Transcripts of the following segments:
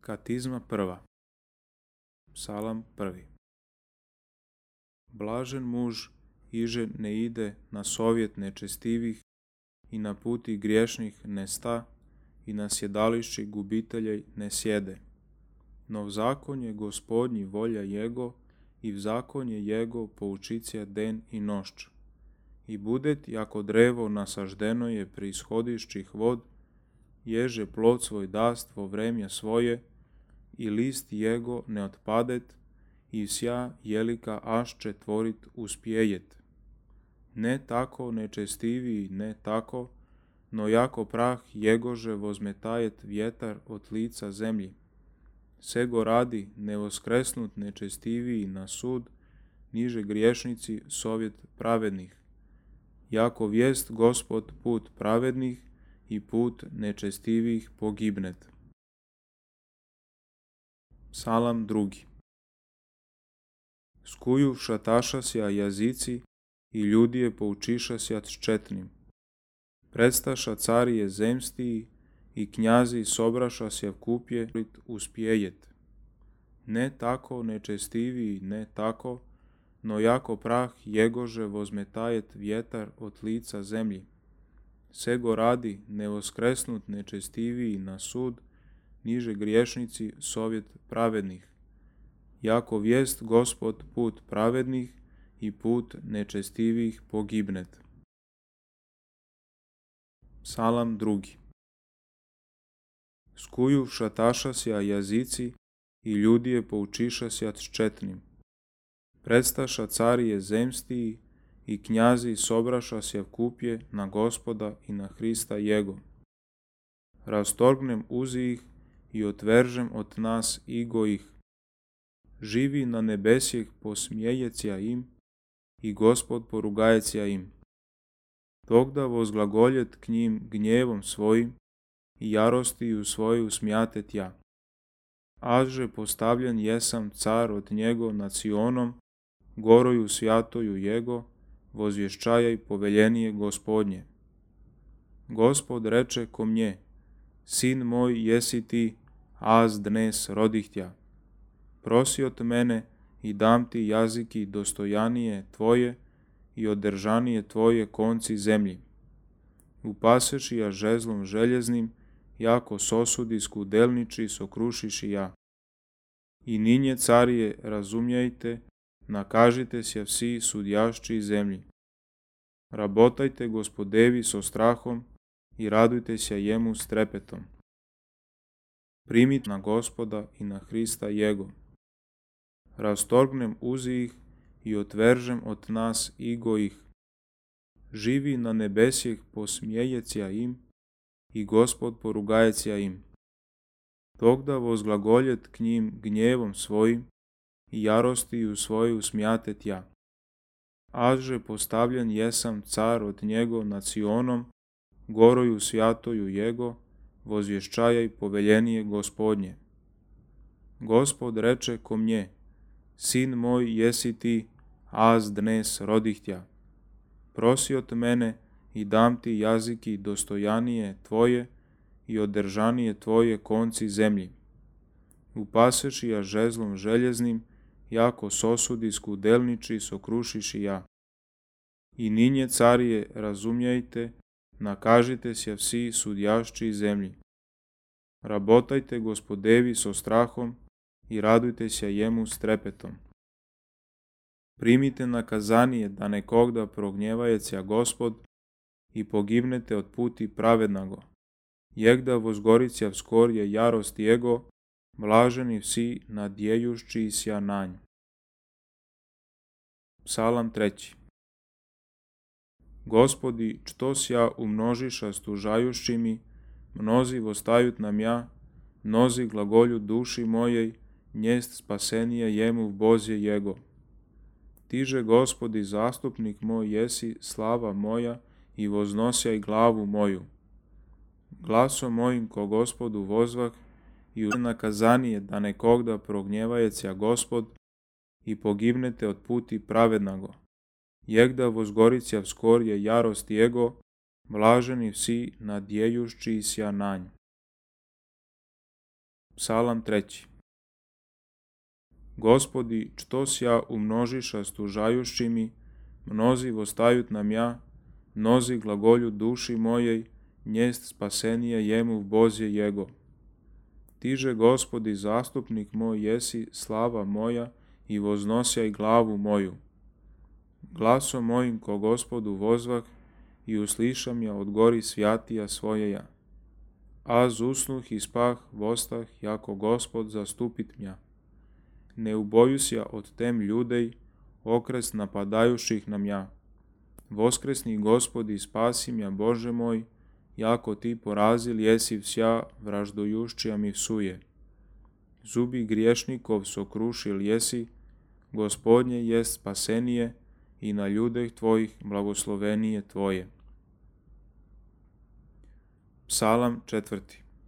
Katizma prva. Psalam prvi. Blažen muž iže ne ide na sovjet nečestivih i na puti griješnih ne sta i na sjedališći gubitelja ne sjede. No v zakonje gospodnji volja jego i v zakonje jego poučicija den i nošć. I budet jako drevo nasaždeno je pri ishodišćih vod, ježe plod svoj dast vo vremje svoje i list jego ne otpadet i vsja jelika ašće tvorit uspjejet. Ne tako nečestiviji, ne tako, no jako prah jegože vozmetajet vjetar od lica zemlji. Sego radi ne voskresnut nečestiviji na sud, niže griješnici sovjet pravednih. Jako vijest Gospod put pravednih i put nečestivih pogibnet. Psalam drugi. Skuju šatašasja jazici i ljudije poučišasjat ščetnim. Predstaša carije zemstiji i knjazi sobrašasja kupje uspjejet. Ne tako nečestiviji, ne tako, no jako prah jegože vozmetajet vjetar od lica zemlji. Sego radi ne voskresnut nečestiviji na sud, niže griješnici sovjet pravednih. Jako vijest Gospod put pravednih i put nečestivih pogibnet. Psalam drugi. Skuju šatašasja jazici i ljudije poučišasjat ščetnim. Predstaša carije zemstiji i knjazi sobrašasja kupje na Gospoda i na Hrista jego. Rastorgnem uzi ih i otveržem od nas igo ih. Živi na nebesjeh posmijejecija im i Gospod porugajecija im. Тогда возглаголjet k njim gnjevom svojim i jarostiju svoju smjatet ja. Aže postavljen jesam car od njego nad Sionom, goroju svjatoju jego, vozvješćajaj poveljenije Gospodnje. Gospod reče ko mnje, sin moj jesi ti, az dnes rodih tja. Prosi od mene i dam ti jaziki dostojanije tvoje i održanije tvoje konci zemlji. Upaseši ja žezlom željeznim, jako sosudi skudelniči sokrušiši ja. I ninje carije razumjejte, nakažite se vsi sudjašći zemlji. Rabotajte Gospodevi so strahom i radujte se jemu s trepetom. Primite na Gospoda i na Hrista jego. Rastorgnem uzi ih i otveržem od nas igo ih. Živi na nebesjeh posmijejecija im i Gospod porugajecija im. Тогда возглаголjet k njim gnjevom svojim i jarostiju svoju smjatet ja. Aže postavljen jesam car od njego nad Sionom, goroju svjatoju jego, vozvješćajaj poveljenije Gospodnje. Gospod reče ko mnje, sin moj jesi ti, az dnes rodih tja. Prosi od mene i dam ti jaziki dostojanije tvoje i održanije tvoje konci zemlji. Upaseši ja žezlom željeznim, jako sosudi skudelniči sokrušiši ja. I ninje carije razumjejte, nakažite se vsi sudjašći zemlji. Rabotajte Gospodevi so strahom i radujte se jemu s trepetom. Primite nakazanije da nekogda prognjevajecija Gospod i pogibnete od puti pravednago. Jegda vozgoricija vskorje jarost jego, blaženi vsi nadjejušći sja na nj. Psalam treći. Gospodi, što sja umnožiša stužajušći mi, mnozi vostajut nam ja, mnozi glagolju duši mojej, njest spasenije jemu v Bozje jego. Tiže, Gospodi, zastupnik moj jesi, slava moja, i voznosjaj glavu moju. Glasom mojim ko Gospodu vozvah i u nakazanije da nekogda prognjevajecija Gospod i pogibnete od puti pravednago. Jegda vozgoricija vskorje jarost jego, blaženi vsi nadjejušći sja na nj. Psalam 3. Gospodi, što sja umnožiša stužajuši mi, mnozi vostajut na mja, mnozi glagolju duši mojej, njest spasenije jemu v Bozje jego. Tiže, Gospodi, zastupnik moj jesi, slava moja, i voznosjaj glavu moju. Glasom mojim ko Gospodu vozvah, i uslišam ja od gori svjatija svojeja. Az usnuh i spah vostah, jako Gospod zastupit mja. Ne ubojus ja od tem ljudej, okres napadajuših na mja. Voskresni Gospodi, spasim ja, Bože moj, jako ti porazil jesi vsja vraždojuščija mi vsuje. Zubi griješnikov sokrušil jesi, Gospodnje jest spasenije, i na ljudeh tvojih blagoslovenije tvoje. Psalam 4.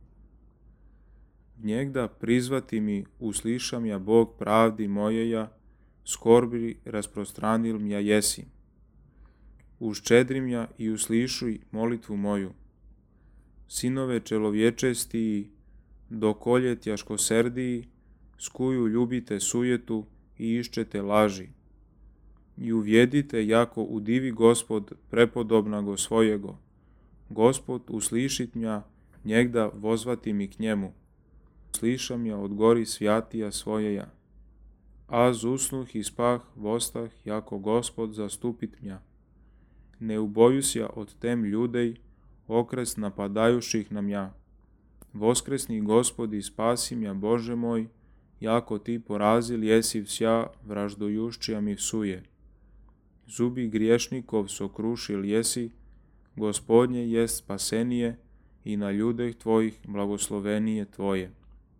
Njegda prizvati mi, uslišam ja, Bog pravdi mojeja, skorbi rasprostranil mja jesi. Uščedrim ja i uslišuj molitvu moju. Sinove čelovječestiji, dokolje tjaškoserdiji, skuju ljubite sujetu i iščete laži. I uvjedite, jako udivi Gospod prepodobnago svojego. Gospod uslišit mja, njegda vozvati mi k njemu. Slišam ja od gori svjatija svojeja. Az usnuh i spah vostah, jako Gospod zastupit mja. Ne ubojus ja od tem ljudej, okres napadajuših na mja. Voskresni Gospodi, spasim ja, Bože moj, jako ti porazil jesi vsja vraždojuščija mi vsuje. Zubi griješnikov sokrušil jesi, Gospodnje jest spasenije, i na ljudeh tvojih blagoslovenije tvoje.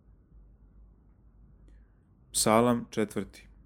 Psalam 4.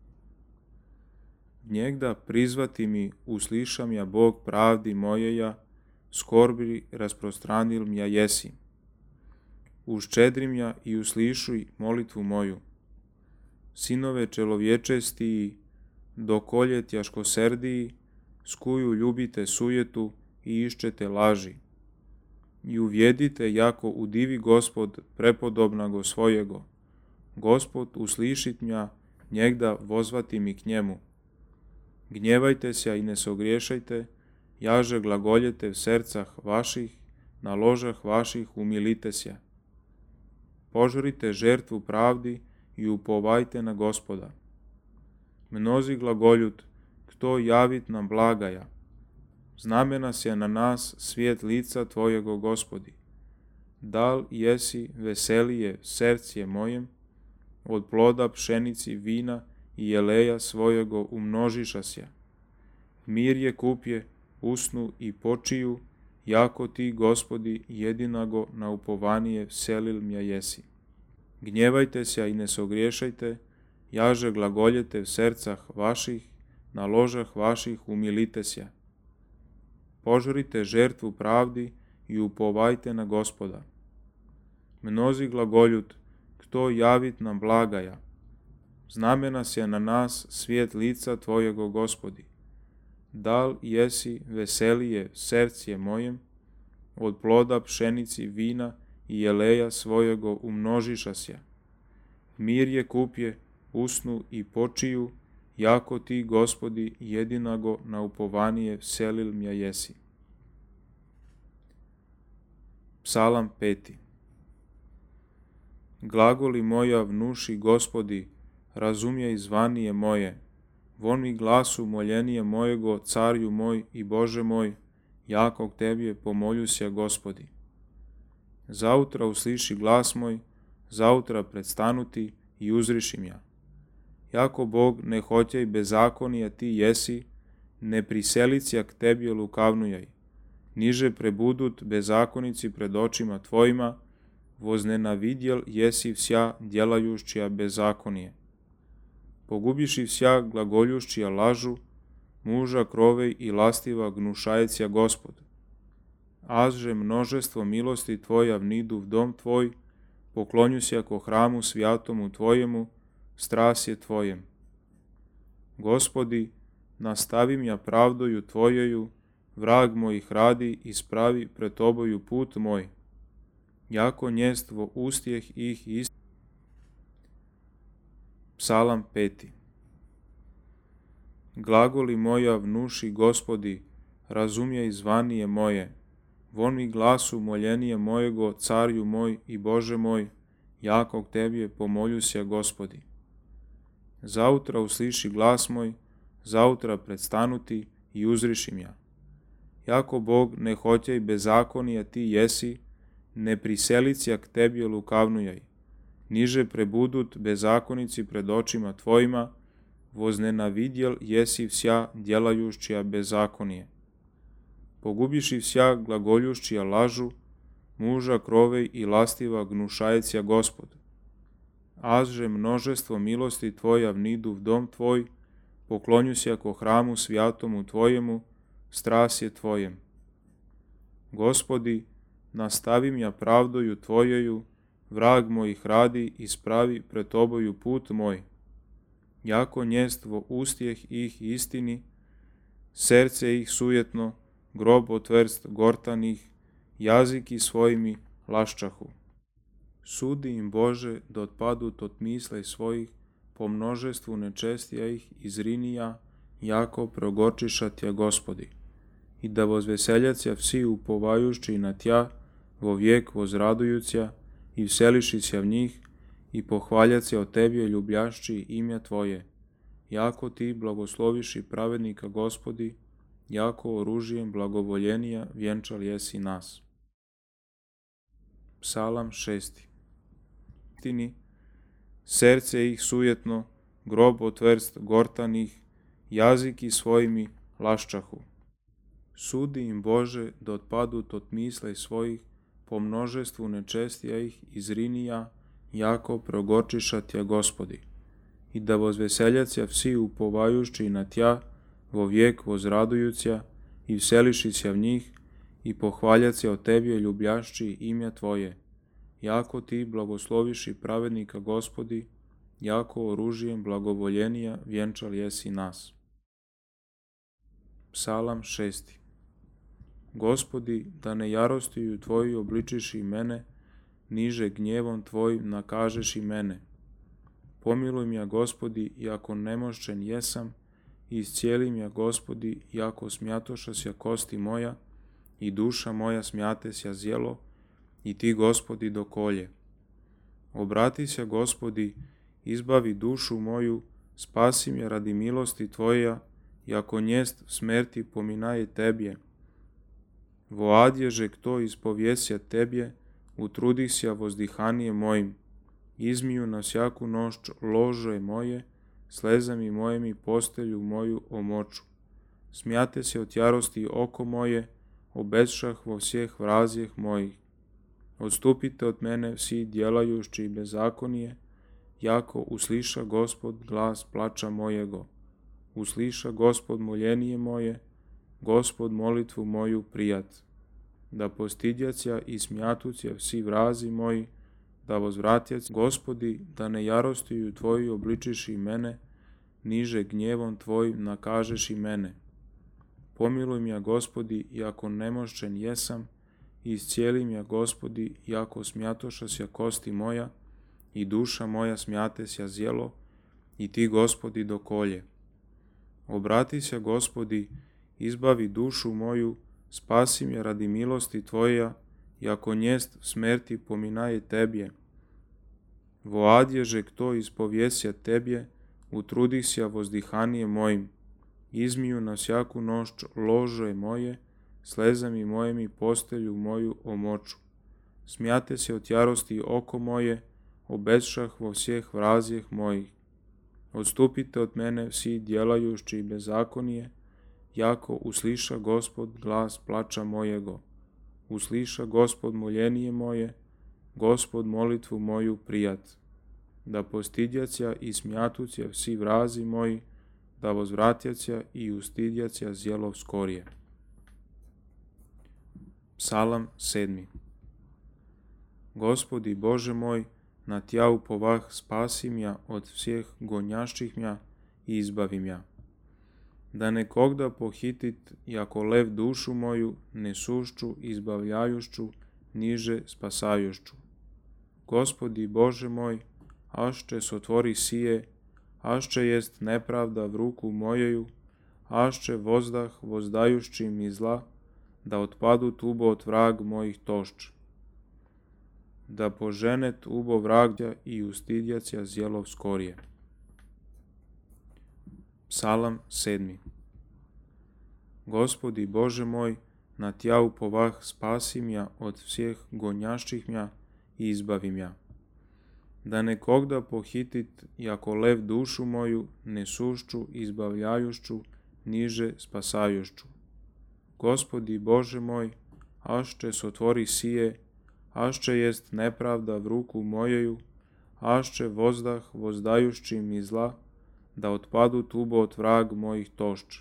Njegda prizvati mi, uslišam ja, Bog pravdi mojeja, skorbi rasprostranil mja jesi. Uščedrim ja i uslišuj molitvu moju. Sinove čelovječestiji, dokolje tjaškoserdiji, skuju ljubite sujetu i iščete laži. I uvjedite, jako udivi Gospod prepodobnago svojego. Gospod uslišit mja, njegda vozvati mi k njemu. Gnjevajte se i ne sogriješajte, jaže glagoljete v sercah vaših, na ložah vaših umilite se. Požurite žertvu pravdi i upovajte na Gospoda. Mnozi glagoljut, kto javit nam blagaja. Znamena se na nas svijet lica tvojego, Gospodi. Dal jesi veselije sercije mojem, od ploda pšenici vina i jeleja svojego umnožiša se. Mir je kupje, usnu i počiju, jako ti, Gospodi, jedinago na upovanije vselil mja jesi. Gnjevajte se i ne sogriješajte, jaže glagoljete v sercah vaših, na ložah vaših umilite se. Požurite žertvu pravdi i upovajte na Gospoda. Mnozi glagoljut, kto javit nam blagaja. Znamena se na nas svijet lica tvojego, Gospodi. Dal jesi veselije sercije mojem, od ploda pšenici vina i jeleja svojego umnožiša se. Mir je kupje, usnu i počiju, jako ti, Gospodi, jedinago na upovanije vselil mja jesi. Psalam 5. Glagoli moja vnuši, Gospodi, razumjej zvanije moje. Von mi glasu moljenije mojego, carju moj i Bože moj, jako k tebje pomoljusja, Gospodi. Zautra usliši glas moj, zautra predstanuti i uzriši mja. Jako Bog ne hoćej bezakonija ti jesi, ne priselicija k tebje lukavnujaj. Niže prebudut bezakonici pred očima tvojima, voznenavidjel jesi vsja djelajušćija bezakonije. Pogubiši vsja glagoljušćija lažu, muža krovej i lastiva gnušajecija Gospod. Azže množestvo milosti tvoja vnidu v dom tvoj, poklonjusja ko hramu svjatomu tvojemu, strasje tvojem. Gospodi, nastavim ja pravdoju tvojeju, vrag mojih radi i spravi pred toboju put moj. Jako njestvo ustjeh ih ist, Psalam 5. Glagoli moja vnuši Gospodi, razumijej zvanije moje. Von mi glasu moljenije mojego, carju moj i Bože moj, jako k Tebje pomoljusja Gospodi. Zautra usliši glas moj, zautra predstanuti i uzrišim ja. Jako Bog ne hoćaj bezakonija ti jesi, ne priselicija k Tebje lukavnujaj. Niže prebudut bezakonici pred očima Tvojima, voznenavidjel jesi vsja djelajušćija bezakonije. Pogubiši vsja glagoljušćija lažu, muža krovej i lastiva gnušajecija Gospod. Azže množestvo milosti Tvoja vnidu v dom Tvoj, poklonjusja ko hramu svjatomu Tvojemu, strasje Tvojem. Gospodi, nastavim ja pravdoju Tvojeju, vrag mojih radi ispravi pred Toboju put moj. Jako njestvo ustjeh ih istini, srce ih sujetno, grob otvrst gortanih, jaziki svojimi laščahu. Sudi im Bože da otpadut od misle svojih, po množestvu nečestija ih izrinija, jako progorčišatja Gospodi. I da vozveseljacija vsi upovajušći na Tja, vo vijek vozradujuća, i vseliši v njih, i pohvaljacija o Tebje ljubljašći imja Tvoje. Jako Ti blagosloviši pravednika Gospodi, jako oružijem blagovoljenija vjenčal jesi nas. Psalam 6. Tini, srce ih sujetno, grob otvrst gortanih, jaziki svojimi laščahu. Sudi im Bože da otpadut od misle svojih, po množestvu nečestija ih izrinija, jako progorčišatja Gospodi. I da vozveseljacija vsi upovajušći na Tja, vo vijek vozradujuća, i vseliši v njih, i pohvaljacija o Tebje ljubljašći imja Tvoje. Jako Ti blagosloviši pravednika Gospodi, jako oružijem blagovoljenija vjenčal jesi nas. Psalam 6. Gospodi, da ne jarostiju Tvoji obličiši mene, niže gnjevom Tvojim nakažeš i mene. Pomiluj mja Gospodi, jako nemošćen jesam, i iscijelim ja Gospodi, jako smjatošasja kosti moja, i duša moja smjatesja zjelo, i Ti Gospodi dokolje. Obrati se Gospodi, izbavi dušu moju, spasi me radi milosti Tvoja, jako njest smrti pominaje Tebje. Voadježe kto ispovjesja Tebje, utrudisja vozdihanije mojim, izmiju na sjaku nošć lože moje, slezami mojemi postelju moju omoču. Smijate se od jarosti oko moje, obešah vo vseh vrazjeh mojih. Odstupite od mene vsi djelajušći bezakonije, jako usliša Gospod glas plača mojego. Usliša Gospod moljenije moje, Gospod molitvu moju prijat. Da postidjacija i smjatucija vsi vrazi moji, da vozvratjac Gospodi, da ne jarostiju Tvoji obličiši mene, niže gnjevom Tvojim nakažeš i mene. Pomiluj mja Gospodi, jako nemošćen jesam, i iscijelim ja Gospodi, jako smjatošasja kosti moja, i duša moja smjatesja zjelo, i Ti Gospodi dokolje. Obrati se Gospodi, izbavi dušu moju, spasi me radi milosti Tvoja, jako njest smrti pominaje Tebje. Voadježe kto ispovjesja Tebje, utrudisja vozdihanije mojim, izmiju na sjaku nošć lože moje, slezami mojemi postelju moju omoču. Smijate se od jarosti oko moje, obešah vo vseh vrazjeh mojih. Odstupite od mene vsi djelajušći bezakonije, jako usliša Gospod glas plača mojego. Usliša Gospod moljenije moje, Gospod molitvu moju prijat. Da postidjacija i smjatucija vsi vrazi moji, da vozvratjacija i ustidjacija zjelov skorije. Psalam 7. Gospodi Bože moj, na Tja upovah spasim ja od vseh gonjašćih mja i izbavim ja. Da nekogda pohitit, jako lev dušu moju, nesušću, izbavljajušću, niže spasajušću. Gospodi Bože moj, ašće sotvori sije, ašće jest nepravda v ruku mojeju, ašće vozdah vozdajušći mi zla, da otpadu tubo od vrag mojih tošč. Da poženet ubo vragdja i ustidjacija zjelov skorije. Psalam 7. Gospodi Bože moj, na Tja upovah spasim ja od всех gonjašćih mja i izbavim ja. Da nekogda pohitit, jako lev dušu moju, nesušću, izbavljajušću, niže spasajušću. Gospodi Bože moj, ašće sotvori sije, ašće jest nepravda v ruku mojeju, ašće vozdah vozdajušći mi zla, da otpadu tubo od vrag mojih tošč.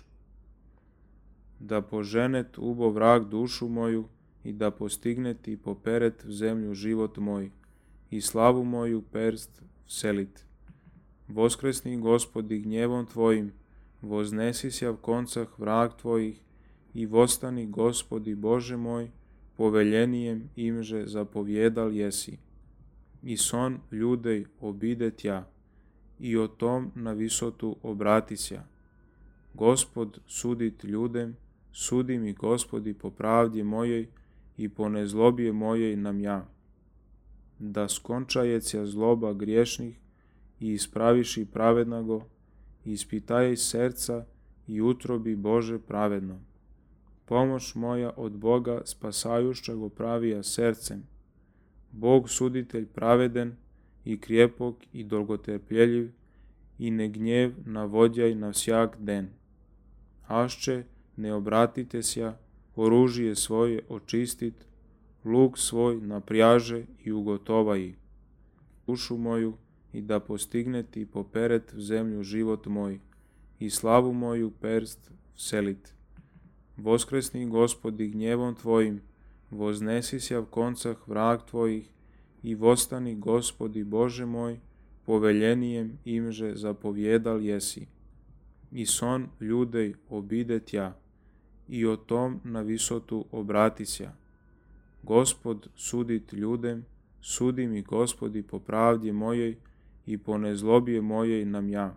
Da poženet ubo vrag dušu moju i da postignet i poperet v zemlju život moj i slavu moju perst vselit. Voskresni Gospodi gnjevom Tvojim, voznesi sja v koncah vrag Tvojih i vostani Gospodi Bože moj, poveljenijem imže zapovjedal jesi. I son ljudej obide Tja, i o tom na visotu obratisja. Gospod sudit ljudem, sudi mi Gospodi po pravdi mojej i po nezlobije mojej nam ja. Da skončajecija zloba griješnih i ispraviši pravednago, i ispitajej serca i utrobi Bože pravedno. Pomoć moja od Boga spasajušća go pravija sercem. Bog suditelj praveden i krijepok i dolgotrpljeljiv i ne gnjev navodjaj na всяк den. Ašće ne obratite sja, oružje svoje očistit, luk svoj napряže i ugotovaji. Dušu moju i da postignet i poperet v zemlju život moj i slavu moju perst vselit. Voskresni Gospodi gnjevom Tvojim, voznesi sja v koncah vrag Tvojih i vostani Gospodi Bože moj, poveljenijem imže zapovjedal jesi. I son ljudej obide Tja, i o tom na visotu obratisja. Gospod sudit ljudem, sudi mi Gospodi po pravdi mojej i po nezlobije mojej nam ja.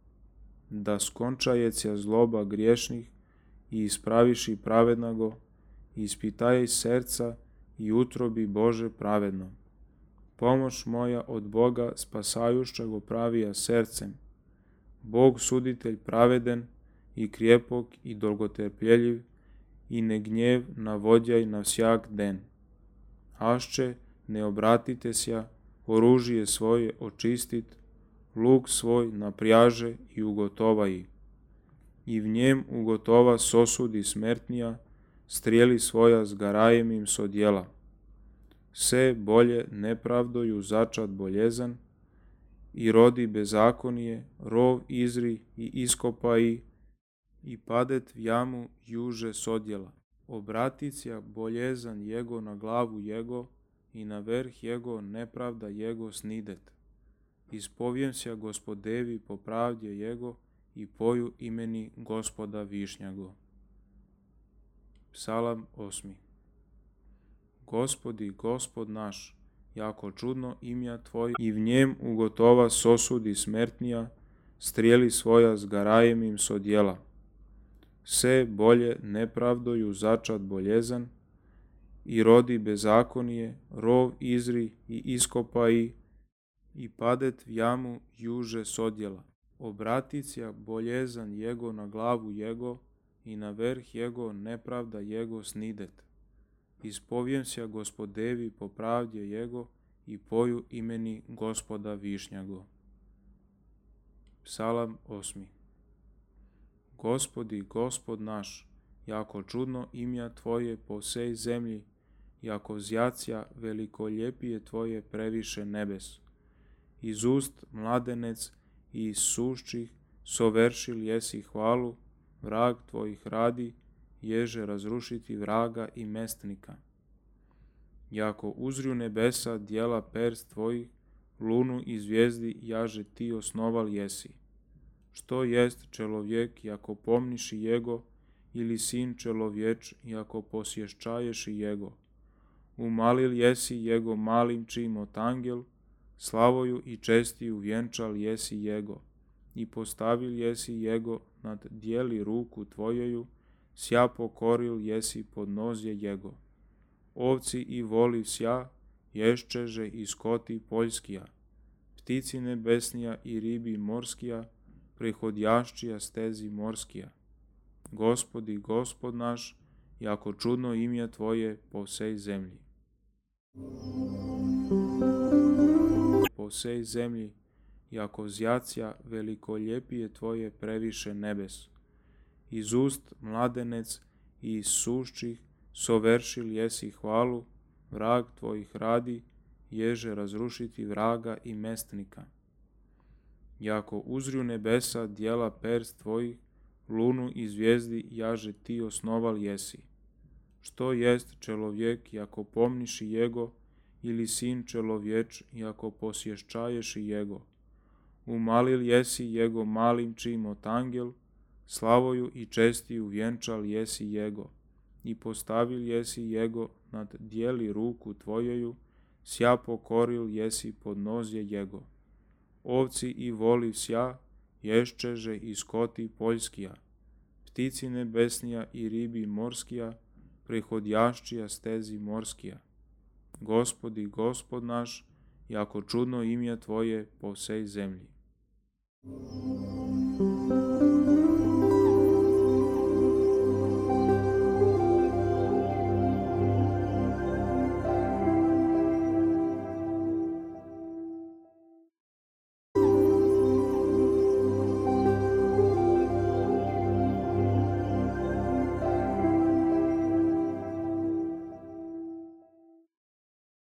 Da skončajecija zloba griješnih i ispraviši pravednago, i ispitajej serca i utrobi Bože pravedno. Pomoć moja od Boga spasajušća go pravija sercem. Bog suditelj praveden i krijepok i dolgotrpljeljiv i ne gnjev navodjaj na всяк den. Ašće ne obratite sja, oružje svoje očistit, luk svoj napряže i ugotovaji. I v njem ugotova sosudi smrtnija, strijeli svoja zgarajem im sodjela. Se bolje nepravdoju začat boljezan, i rodi bezakonije, rov izri i iskopaji, i padet v jamu juže sodjela. Obraticija boljezan jego na glavu jego, i na vrh jego nepravda jego snidet. Ispovijem sja Gospodevi po pravdje jego, i poju imeni Gospoda Višnjago. Psalam 8. Gospodi, Gospod naš, jako čudno imja Tvoje, i v njem ugotova sosudi smrtnija, strijeli svoja zgarajem im sodjela. Se bolje nepravdoju začat boljezan, i rodi bezakonije, rov izri i iskopaji, i padet v jamu juže sodjela. Obraticija boljezan jego na glavu jego, i na vrh jego nepravda jego snidet. Ispovijem sja Gospodevi po pravdje jego, i poju imeni Gospoda Višnjago. Psalam 8. Gospodi, Gospod naš, jako čudno imja Tvoje po sej zemlji, jako zjacija velikoljepije Tvoje previše nebes. Iz ust mladenec i iz sušćih soveršil jesi hvalu, vrag Tvojih radi, ježe razrušiti vraga i mestnika. Jako uzriju nebesa djela perst Tvojih, lunu i zvijezdi jaže Ti osnoval jesi. Što jest čelovjek, jako pomniši jego, ili sin čelovječ, jako posješčaješi jego. Umalil jesi jego malim čim od angel, slavoju i čestiju vjenčal jesi jego, i postavil jesi jego nad dijeli ruku tvojeju, sja pokoril jesi podnozje jego. Ovci i voli sja, ješčeže i skoti poljskija, ptici nebesnija i ribi morskija, prehodjaščija stezi morskija. Gospodi, Gospod naš, jako čudno imja tvoje po vsej zemlji. Po vsej zemlji, jako zjacija, velikoljepije tvoje previše nebes. Iz ust mladenec i iz sušćih soveršil jesi hvalu, vrag tvojih radi, ježe razrušiti vraga i mestnika. Jako uzriju nebesa dijela perst tvojih, lunu i zvijezdi jaže ti osnoval jesi. Što jest čelovjek, jako pomniši jego, ili sin čelovječ, jako posješčaješi jego. Umalil jesi jego malim čim od angel, slavoju i čestiju vjenčal jesi jego, i postavil jesi jego nad dijeli ruku tvojeju, sja pokoril jesi podnozje jego. Ovci i voli sja, ješčeže i skoti poljskija, ptici nebesnija i ribi morskija, prehodjaščija stezi morskija. Gospodi, Gospod naš, jako čudno imja tvoje po vsej zemlji.